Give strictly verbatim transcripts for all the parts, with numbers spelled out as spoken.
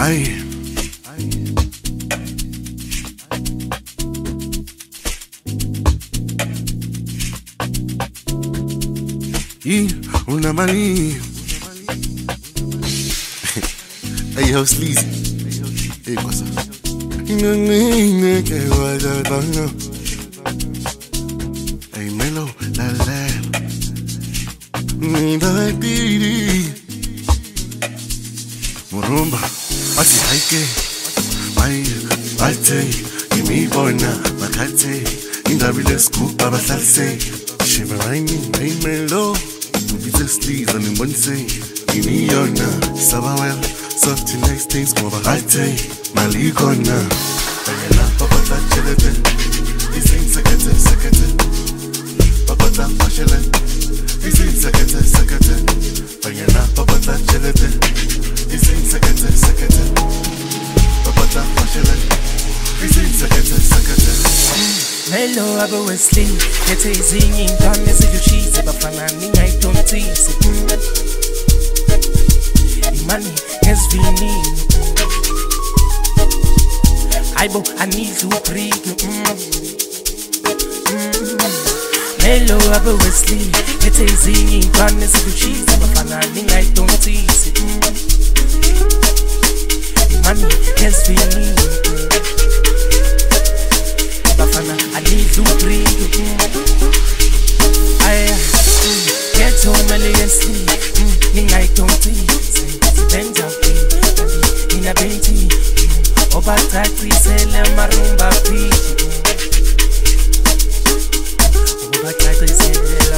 Aye. Y una mani. Hey, yo, Sleazy. Hey, what's up? Hey, Melo, la la. Nida didi. Murumba. Asi haike. Mai, alte. Imi bona, makate. Indabile scoop, baba salse. Shiveraini, hey Melo. Mupita Sleazy, and in one say. Ini yona, sabawel. Soft next things, go over latte. Maligona. Bayana, papata, chelete. This ain't secete, secete. Papata, machele. This ain't secete, secete. Bayana, papata, chelete. This ain't secete, secete. Papata, machele. This ain't secete, secete. Melo abo Wesley, yete izinyi ngane zijuchize bafana ninga itontisi. Imani has vini. Aibo I need to breathe. Melo abo Wesley, yete izinyi ngane zijuchize bafana ninga itontisi. Imani has vini. Bafana, I need to breathe. I get so many sleep. Ninga itonti, benja in a benti. Oba tati sele marumba pi. Oba tati sele.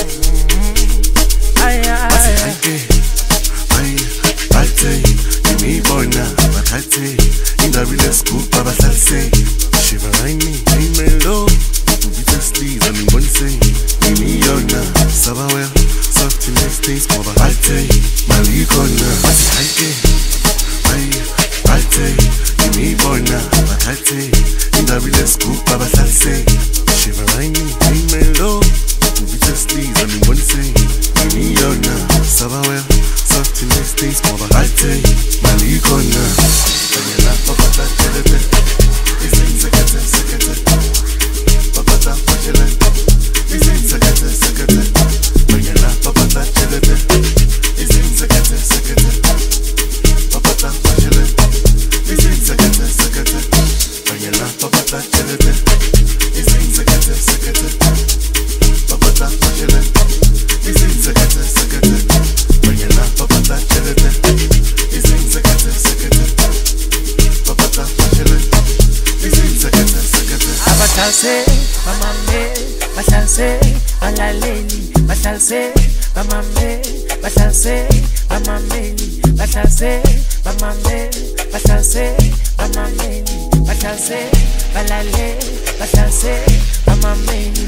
Ay ay ay ay. Imi bona, makate. Indabile scoop, baba salse. Shiveraini, hey Melo. Mupita Sleazy, and in one say. Ini yona, sabawel. Soft next things, go over latte. Maligona. Asi haike. Ay, alte. Imi bona, makate. Indabile scoop, baba salse. Shiveraini, hey Melo. Mupita Sleazy, and in one say. Ini yona, sabawel. Soft next things, go over latte. Maligona. Bayana, papata, chelete. This ain't secete, secete. Papata, machele. This ain't secete, secete. Bayana, papata, chelete. This ain't secete, secete. Papata, machele. This ain't secete, secete. Bayana, papata, chelete. This ain't secete, secete. Papata, machele. This ain't secete, secete. Bayana, papata, chelete. This ain't secete, secete. Papata, machele. Bashalse, mamame, bashalse, balaleli, bashalse, mamame, bashalse, mamameli, bashalse, mamame, bashalse, mamameli, bashalse, balale, bashalse, mamameli.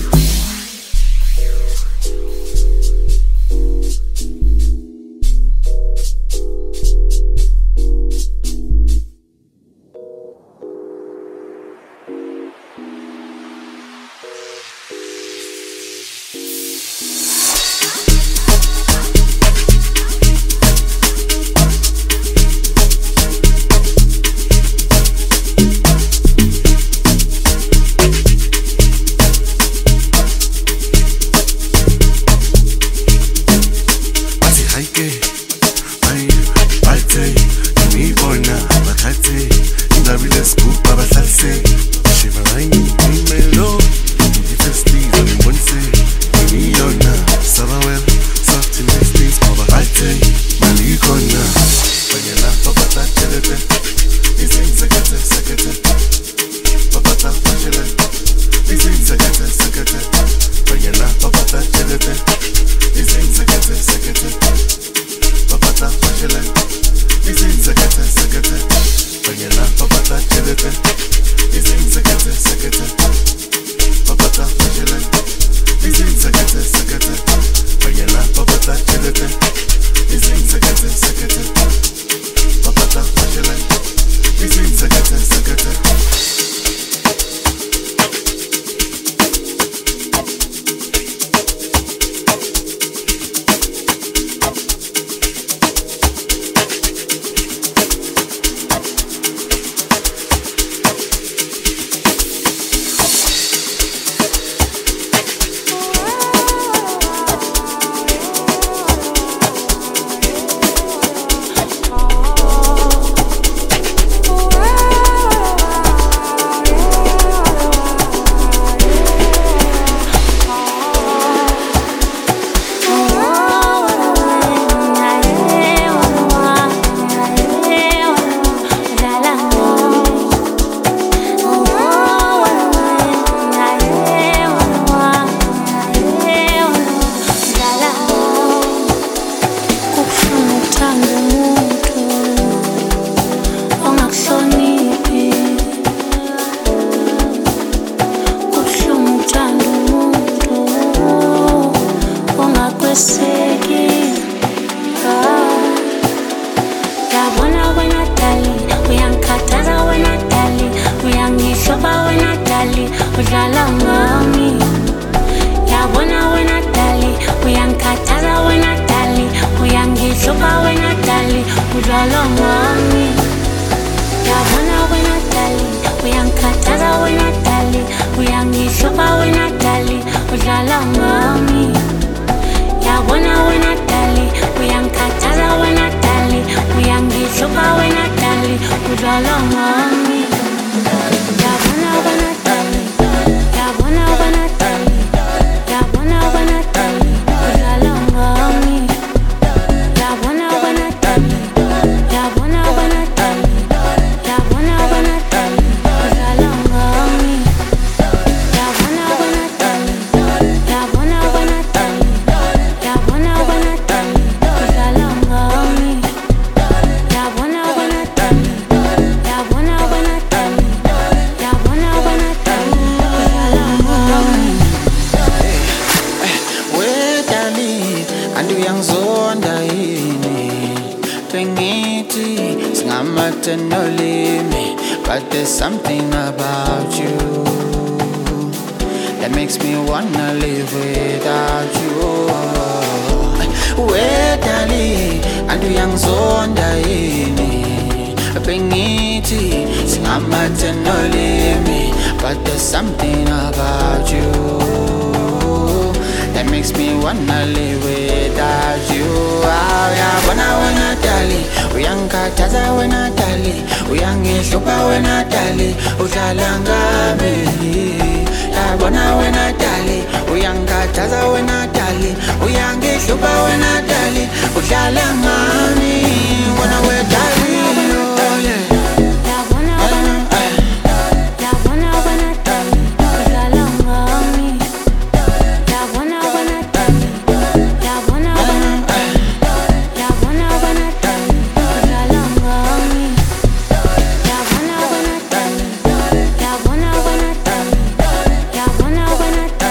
matter, no limit, but there's something about you that makes me wanna live without you. Wedali, andu yang zonda ini, bengithi, singamathe no limit, but there's something about you that makes me wanna live without you. Oh, yeah, bona wena dali, uyangikhathaza wena dali, uyangihlupha wena dali, uhlala ngami. Yeah, bona wena dali, uyangikhathaza wena dali, uyangihlupha wena dali, uhlala ngami. Bona we dali, oh yeah. Wanna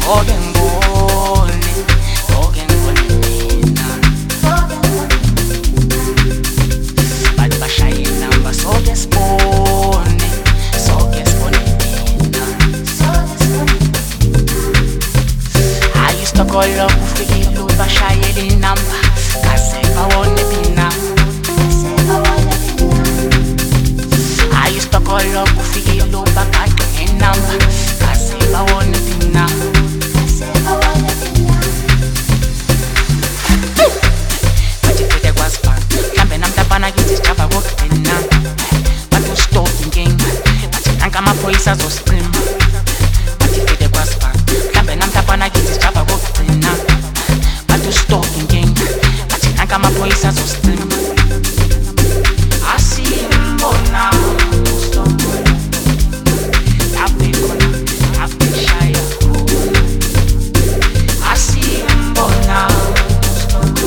Stokolo kufikile ubashayela inamba kaze bawone bina Ayi stokolo kufikile ubakade inamba kaze bawone bina Bajikete kwaspa mhlambe namntapana kithi java kokugcina Bathu stop inkinga bathi nanka amaphoyisa azoscream Bajikete kwaspa mhlambe namntapana kithi java kokugcina Bathu stop inkinga bathi nanka amaphoyisa azoscream Asimbona stop Laphe khona laphe shaya Asimbona stop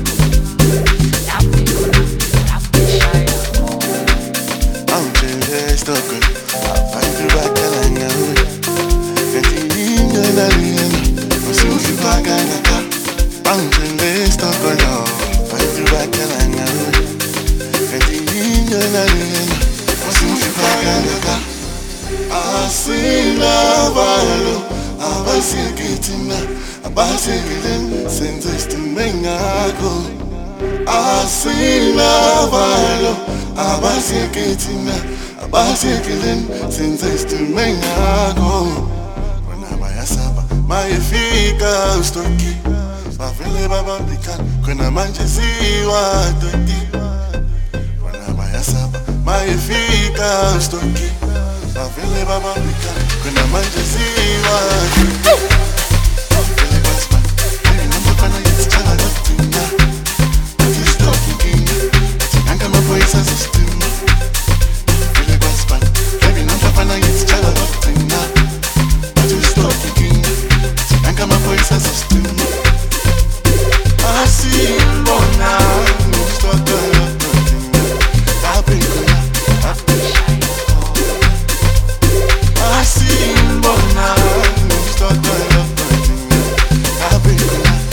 Laphe khona laphe shaya I'm just stuck in I find you back and I know Can't I'm so you back and I got I'm just stuck in I find you back and I know Can't I'm so you back and I got I see love I see it getting I see it since it's to me I see love I see it getting I see it since it's to me When I'm a saba my fika ustoki Mafile baba bika Kuna manje siwa toti When I'm a saba my fika ustoki Mafile baba bika Kuna manje siwa toti Mafile basma Hey number pana yitsi chala latina Mati stoki kinga Tinanga mapoisa sistema Mafile basma Hey number pana yitsi chala latina Mati stoki kinga Tinanga mapoisa sistema Asimbona Stoki latina Tapikuna Tapikuna Asimbona Stoki latina Tapikuna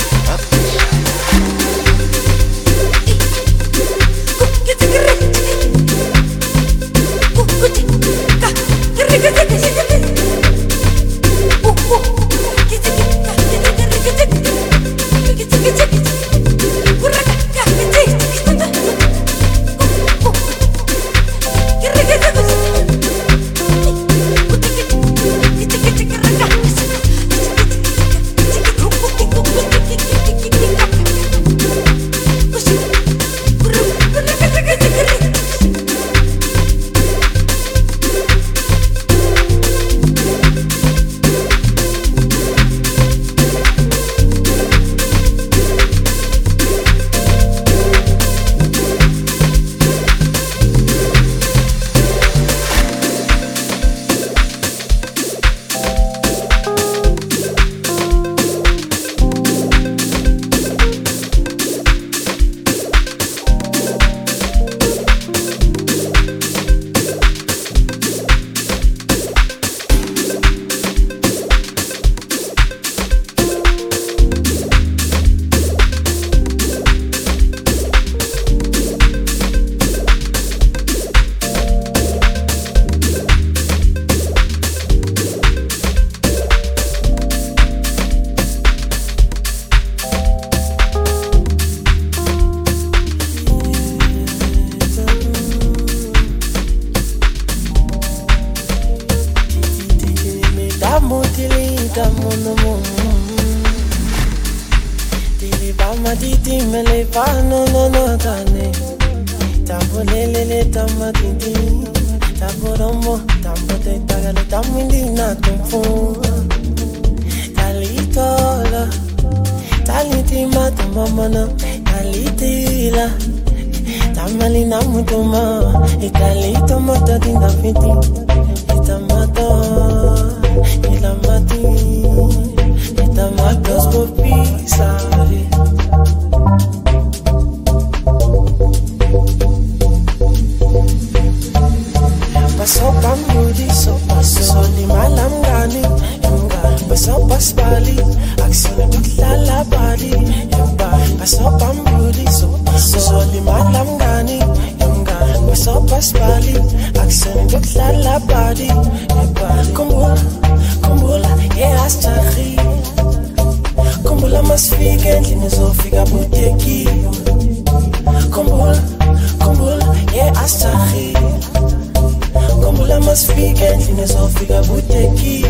Paso spali akusona kudlala bali basopa mbuli solimala mngani basopa spali akusona kudlala bali kumbula kumbula yeasitari kumbula masifika endlini zofika buteki kumbula kumbula yeasitari kumbula masifika endlini zofika buteki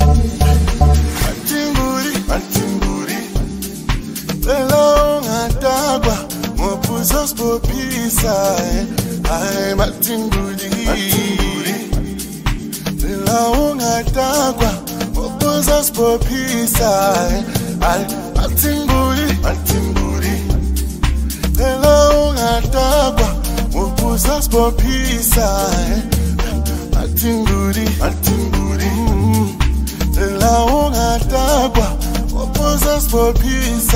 Hello, Natagua, Mopuzos Popisa, I'm a Timbudi. Hello, Natagua, Mopuzos Popisa, I'm a Timbudi, a Timbudi. Hello, Natagua, Mopuzos Popisa, a Timbudi, a Timbudi. Hello, Natagua. Opposers for peace.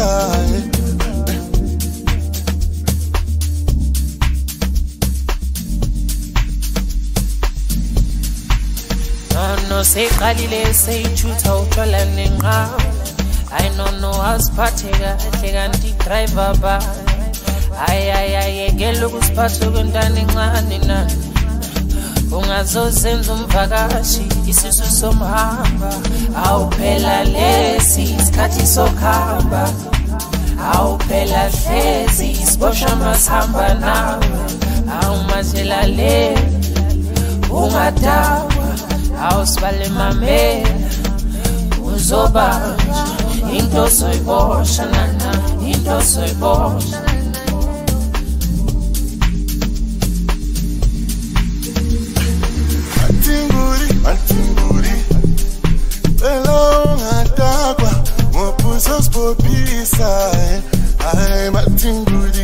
No, no, say Kalile, say Chuta, Utola, Ninga. I don't know how Spatiga, Teganti driver bar. Ay, ay, ay, Gelugus Patugundaninga, Nina. Ungazozenza umvakashi isisu somhamba awuphela lesi isikhathi sokuhamba awuphela hlezi isibosha masihamba nawe awumathela le ungadawa awusibale mamela uzobanja into soyibosha nana into soyibosha Atimburi, hello, Natagua, Mopuzos Popisa, I'm a Timburi.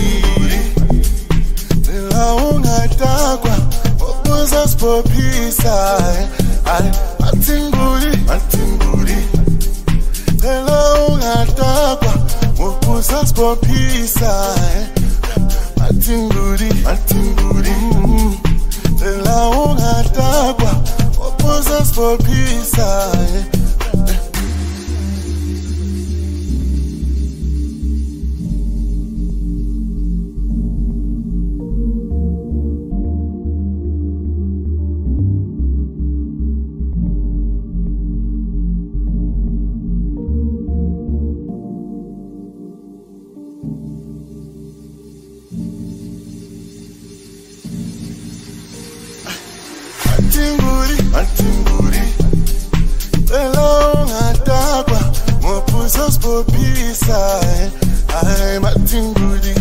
Hello, Natagua, Mopuzos Popisa, I'm a Timburi, a Timburi. Hello, Natagua, Mopuzos Popisa, a Timburi, a Timburi. La una tagua, opposers for peace. Atimburi, Atimburi, hello, Natagua, Mopuzos Popisa, I'm a Timburi.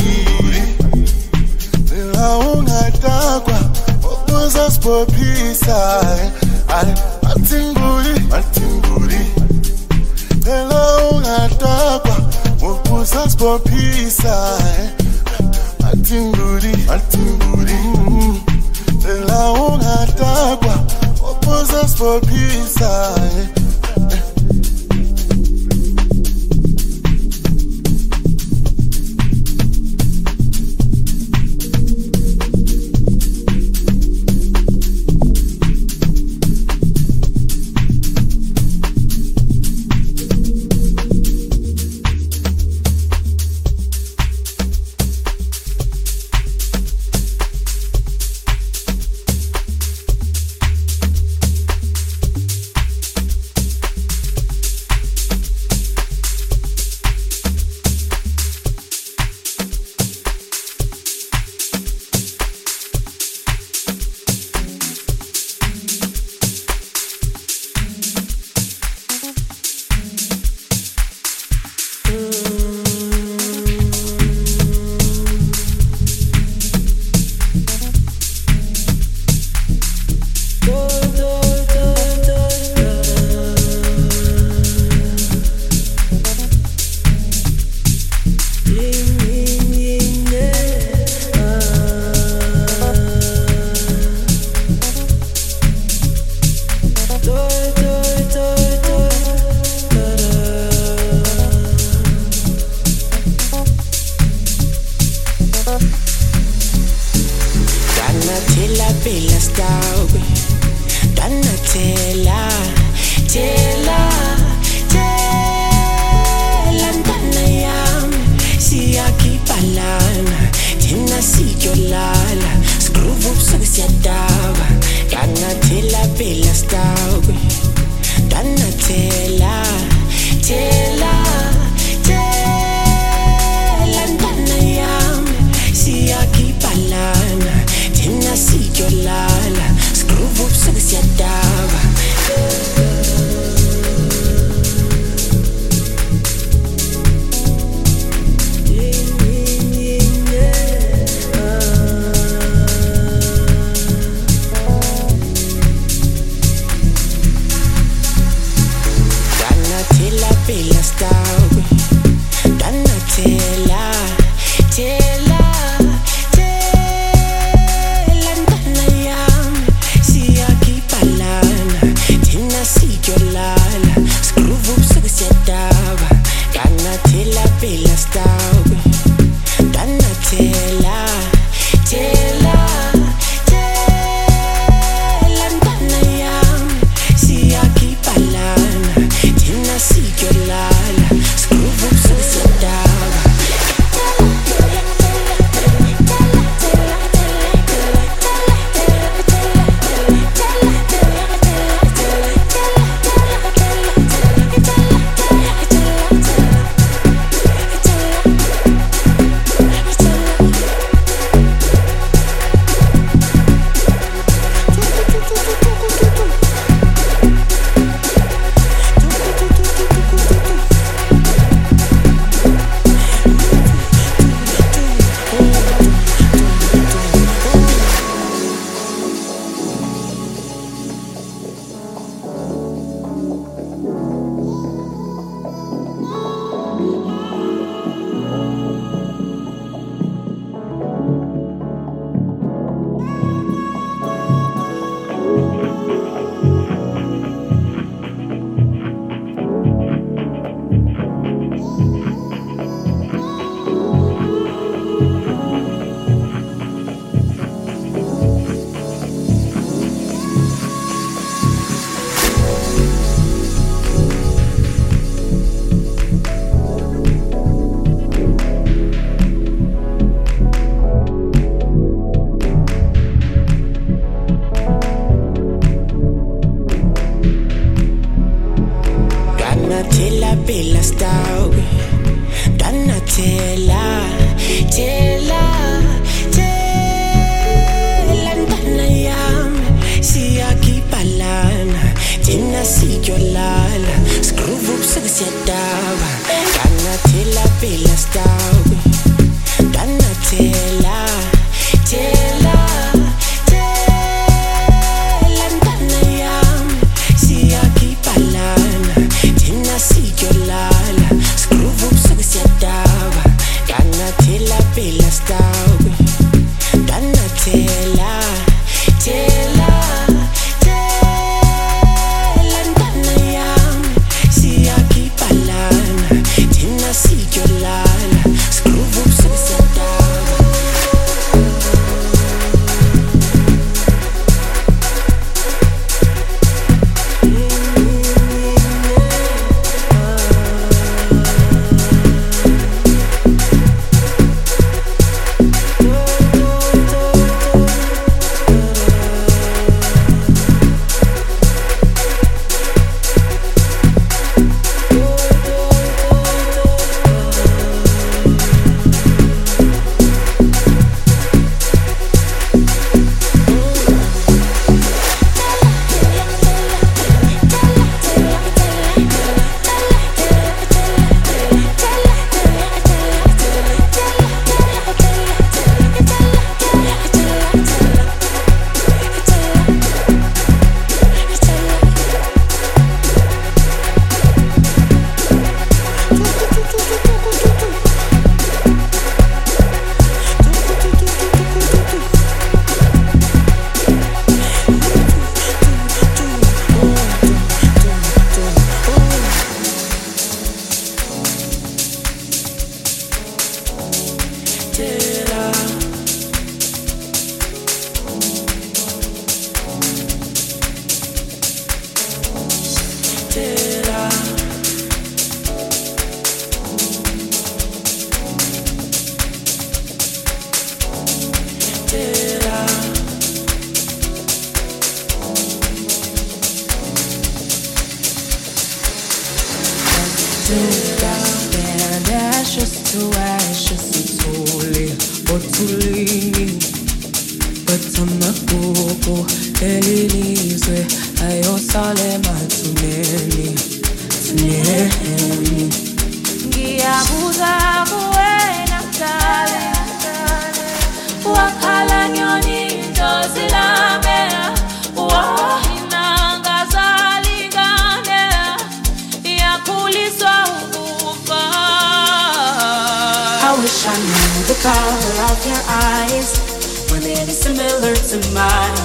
Hello, Natagua, Mopuzos Popisa, I'm a Timburi, Atimburi. Hello, Natagua, Mopuzos Popisa, Atimburi, Atimburi. La una tagua, opposers for peace. Tela pela stau Dana tela Tela Tela Dana yam Siyaki palana Tina sikyolala Screw up so sadawa I wish I knew the color of your eyes, when it is similar to mine.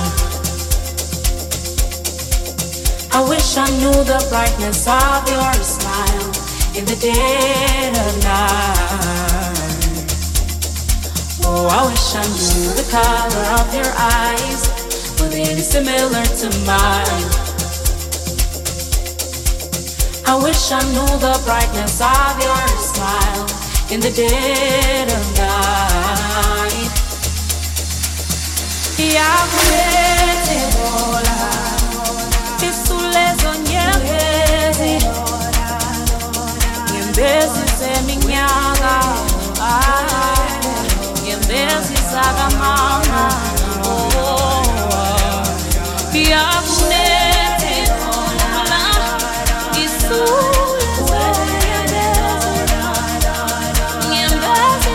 I wish I knew the brightness of your smile, in the dead of night. Oh, I wish I knew the color of your eyes, were they any similar to mine? I wish I knew the brightness of your smile in the dead of night. Yakulete bola, isulezo nyembezi, nyembezi seminyanga, nyembezi saga mama. Yakulete bola, isulezo nyembezi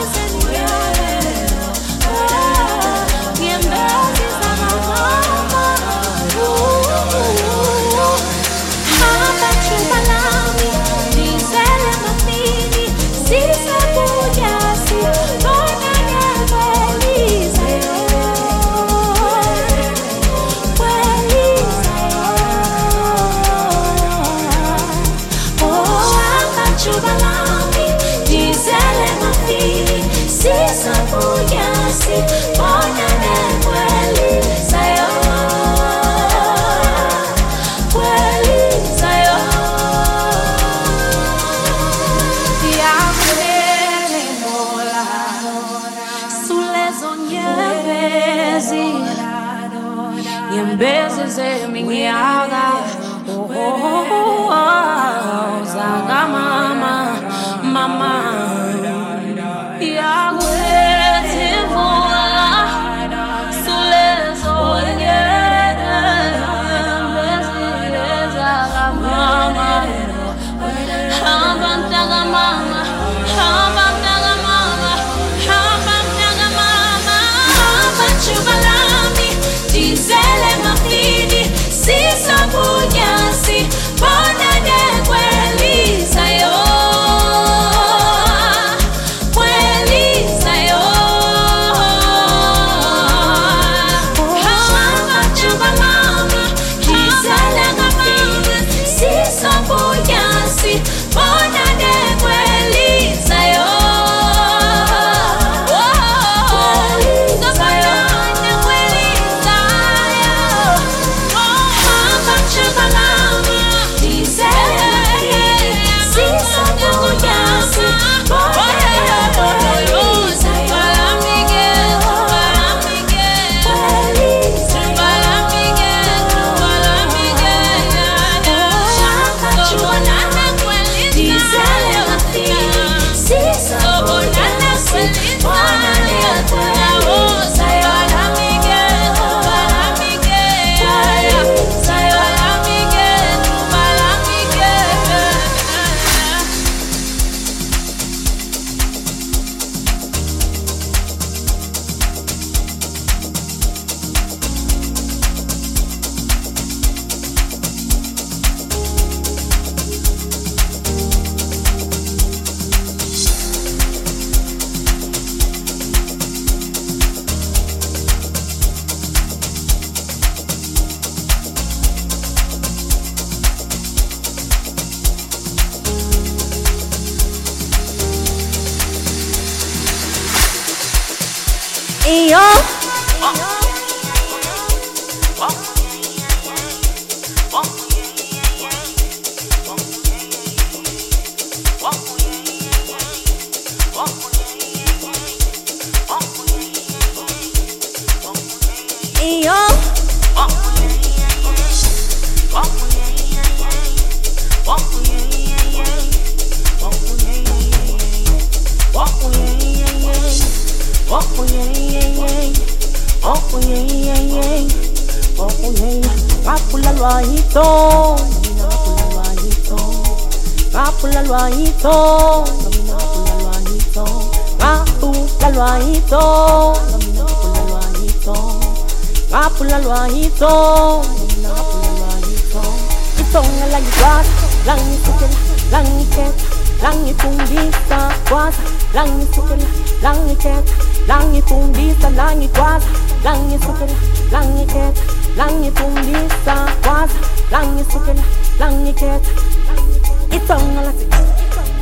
It's on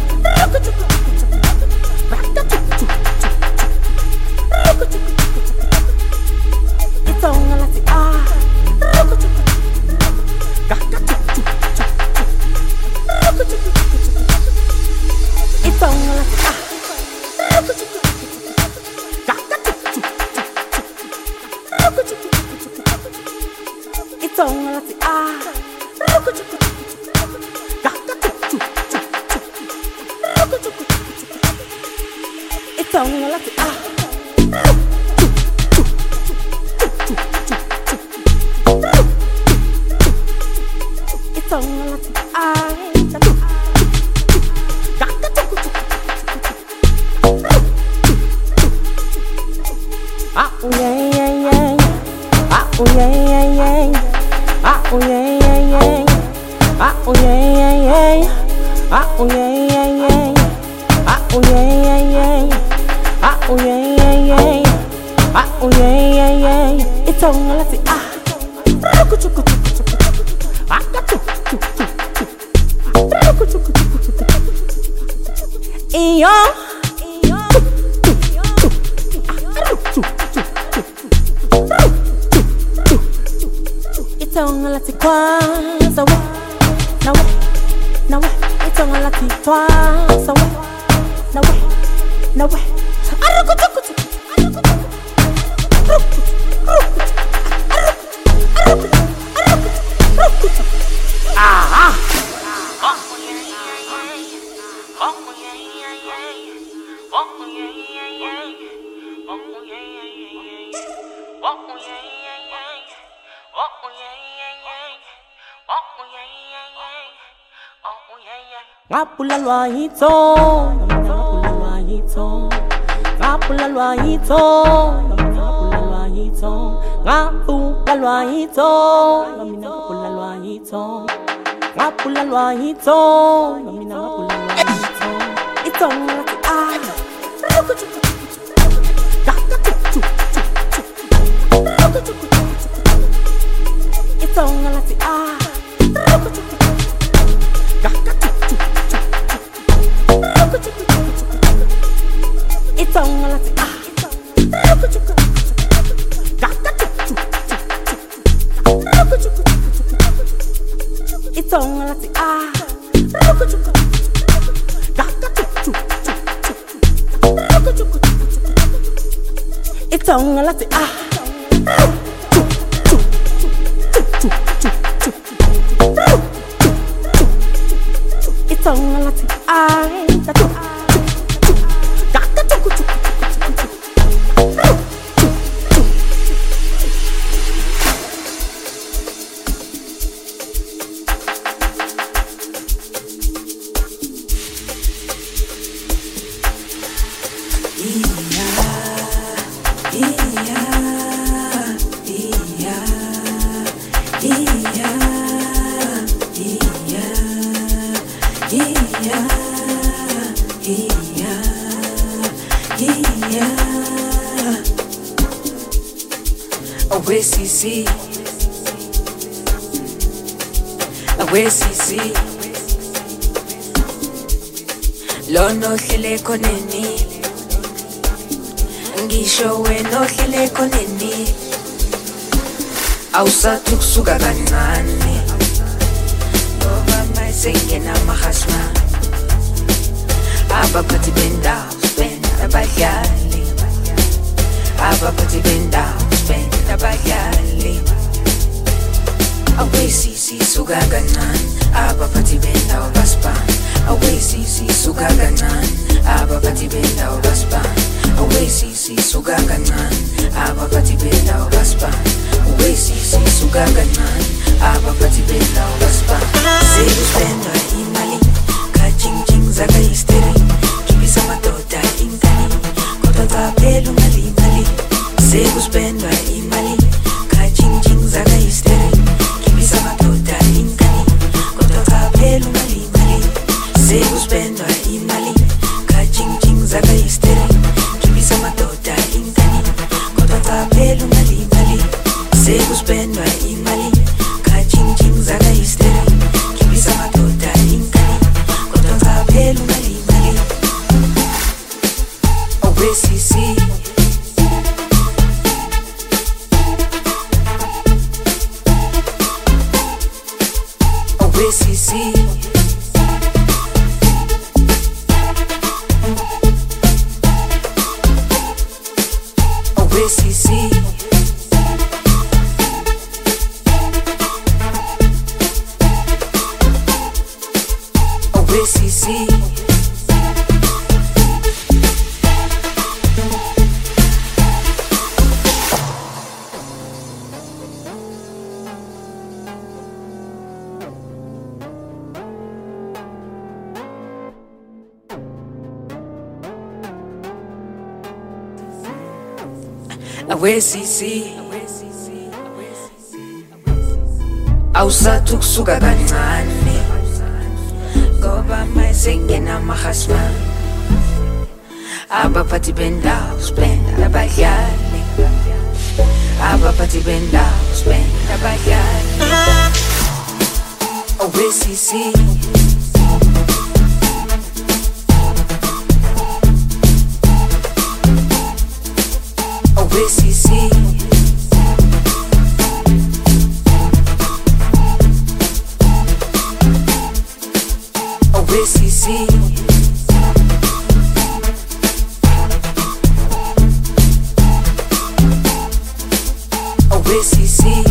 Itonga lati ah. Itonga lati ah. Ah oh yeah yeah yeah. Ah oh yeah yeah yeah. Ah oh yeah yeah yeah. Ah oh yeah yeah yeah. Ah oh yeah yeah yeah. Ah oh yeah yeah yeah. Ah oh yeah yeah yeah. Ah oh yeah yeah yeah. Itonga lati ah. Ruku chuku chuku chuku. Ah chuku chuku chuku. Ruku chuku chuku chuku. Iyo. Itonga lati kwanza we. Na we. Na we. Itonga lati kwanza we. Na we. Na we. Aruku chuku chuku. Aruku chuku. Ruku. Ruku. Aruku. Aruku. Ruku chuku. Ah ah. Ngapula lwahito, ngapula lwahito, ngapula lwahito, ngapula lwahito, ngapula lwahito, ngapula lwahito, ngapula lwahito, ngapula lwahito. Itonga lati ah, ruku chuku chuku chuku, gaka chuku chuku chuku, ruku chuku chuku chuku. Itonga lati ah, ruku chuku chuku, gaka chuku. Itonga lati ah. Ruku chuku chuku. Gaka chuku chuku. Ruku chuku chuku. Itonga lati ah. Ruku chuku chuku. Gaka chuku chuku. Ruku chuku chuku. Itonga lati ah. Itonga lati ah. Away C C, away C C. Lono hlele koneni, ngisho wena hlele koneni. Awusathi kusuka kancane, ngoba mayisengena amahasma. Abaphathi bendawo spend abadlali, abaphathi bendawo spend abadlali. Away C C suka kancane, abaphathi bendawo baspan. Away C C suka kancane, abaphathi bendawo baspan. Away C C suka kancane, abaphathi bendawo baspan. Away C C suka kancane, abaphathi bendawo baspan. Sekuspendwa imali kajingjing zaka history, kibisa madoda ingani kodwa zaphela umali imali. Sekuspendwa imali kajingjing zaka history, kibisa madoda ingani kodwa zaphela umali imali. Sekuspendwa imali kajingjing zaka history, kibisa madoda ingani kodwa zaphela umali imali. Sekuspendwa imali kajingjing zaka history, kibisa madoda ingani kodwa zaphela umali imali. Away C C, away C C. Awe sisi awusathi ukusuka kancane ngoba mayisengena mahasman abaphathi bendawo spenda abadlali abaphathi bendawo spenda abadlali awe sisi awe sisi awe sisi awe sisi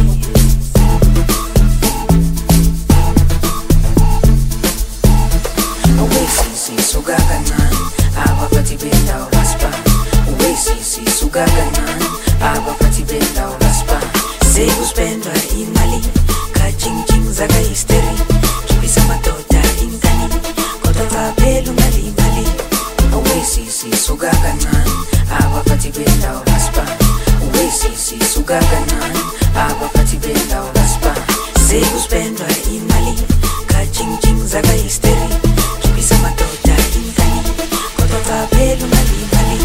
awe sisi suka kancane abaphathi bendawo baspa awe sisi suka kancane abaphathi bendawo baspa sekuspendwa imali kajingjing zakahisteri kibisa madoda ingani kodwa vaphela ungali imali awe sisi suka kancane abaphathi bendawo baspa awe sisi suka kancane abaphathi bendawo baspa sekuspendwa imali kajingjing zakahisteri kibisa madoda ingani kodwa vaphela ungali imali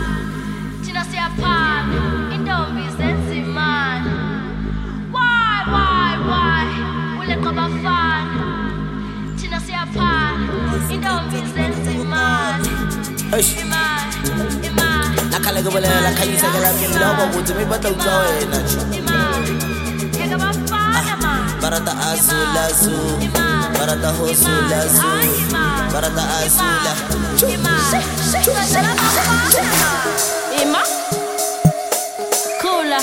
Tina siyaphana intombi zenza imali. Why Eish. Nakhala ke bolela khaisa ke la pila ba botse me batla utla wena tje. Barata azula azul, barata hosula azul, barata azula. Ima Kula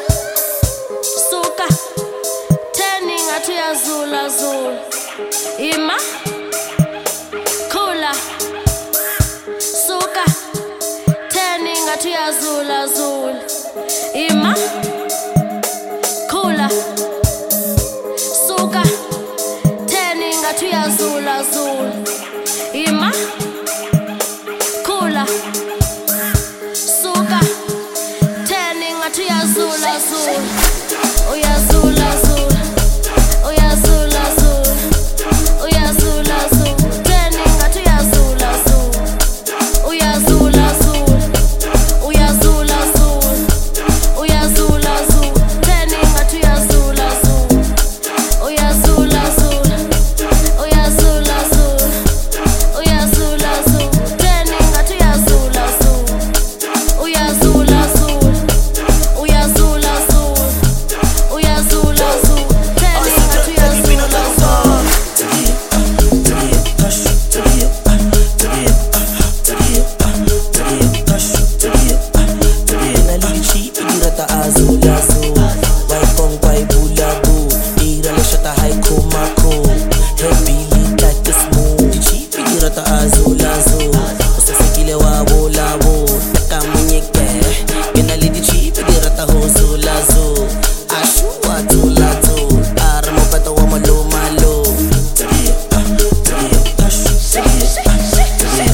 Suka Turning atu yazula azul. Ima Kula Suka Turning atu yazula azul. Ima Kula Suka Turning atu yazula azul. Ima Kula Suka Turning atu yazula azul. Uyazula azul. Uyazula azul. Uyazula azul. Turning atu yazula azul. Uyazula azul. Uyazula azul. Uyazula azul. Turning atu yazula azul. Uyazula azul. Uyazula azul. Uyazula azul. Turning atu yazula azul. Uyazula azul. Uyazula azul. Uyazula azul. Turning atu yazula azul. Azul azul, vai com vai bulabu, ira le shata hai kumako, heavy like the smooth, chi ira ta azul azul, usasekile wa bolabo, taka munyeke, ina le chi ira ta hozul azul, ashu azul azul, armo pata wa malo malo, tadia tadia ashu tadia tadia.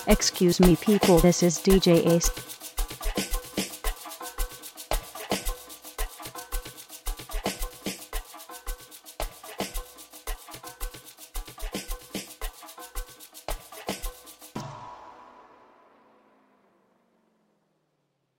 Excuse me people, this is D J Ace.